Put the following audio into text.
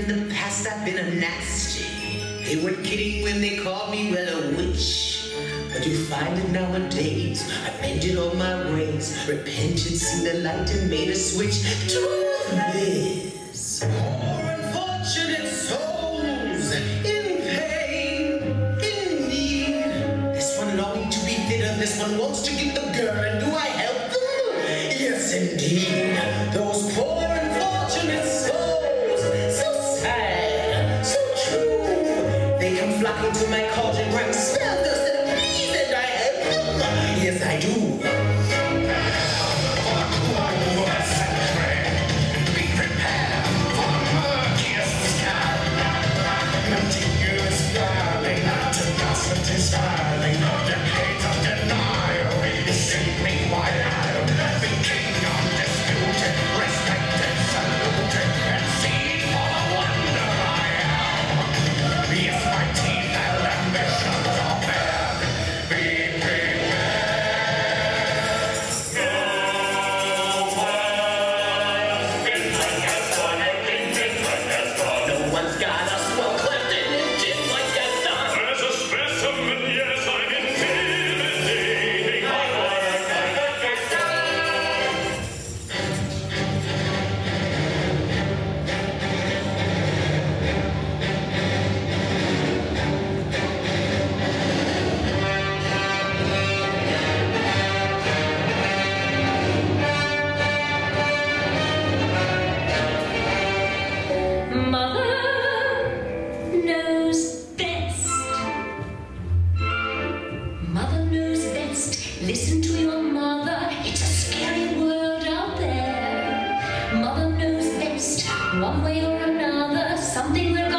in the past I've been a nasty. They weren't kidding when they called me, well, a witch. But you find it nowadays, I mended all my ways, repented, seen the light and made a switch. Truth is, poor unfortunate souls in pain, in need. This one longing to be fitter, this one wants to get the girl, and do I help them? Yes, indeed. Those poor unfortunate souls, so sad, so true. They come flocking to my cauldron, crying, smell dust and please, and I help them. Yes, I do. Be prepared for murkiest sky. Continuous darling, atrocity spiraling, decades of denial. You shake me while I'll be king undisputed, respected, saluted, and seen for the wonder I am. Yes, my teeth and ambitions are bared. Be prepared. No one's got us well clipped in it, just like that done. As a specimen, yes, I'm intimidating. Mother knows best. Mother knows best. Listen to your mother. It's a scary world out there. Mother knows best. One way or another, something will